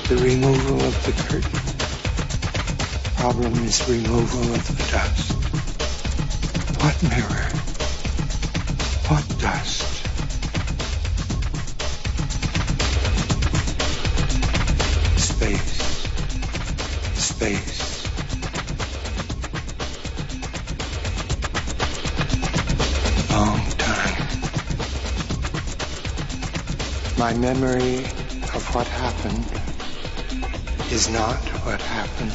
the removal of the curtain. Problem is removal of the dust. What mirror? What dust? Space. Space. Long time. My memory of what happened is not what happened.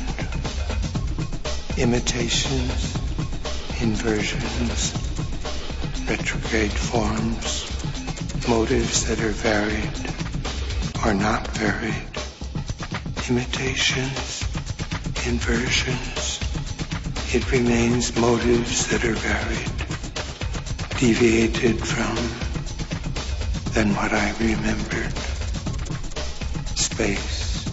Imitations, inversions, retrograde forms, motives that are varied or not varied. Imitations, inversions, it remains motives that are varied, deviated from than what I remembered. Space.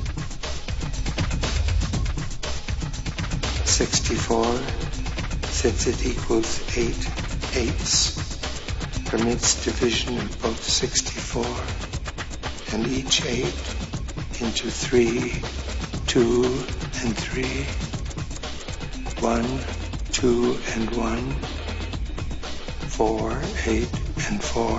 64, since it equals 8 eighths, permits division of both 64 and each 8 into 3, 2 and 3, 1, 2 and 1, 4, 8 and 4,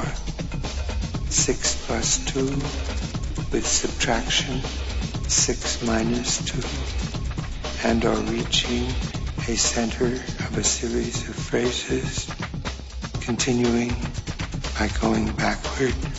6 plus 2, with subtraction, 6 minus 2, and are reaching a center of a series of phrases, continuing by going backward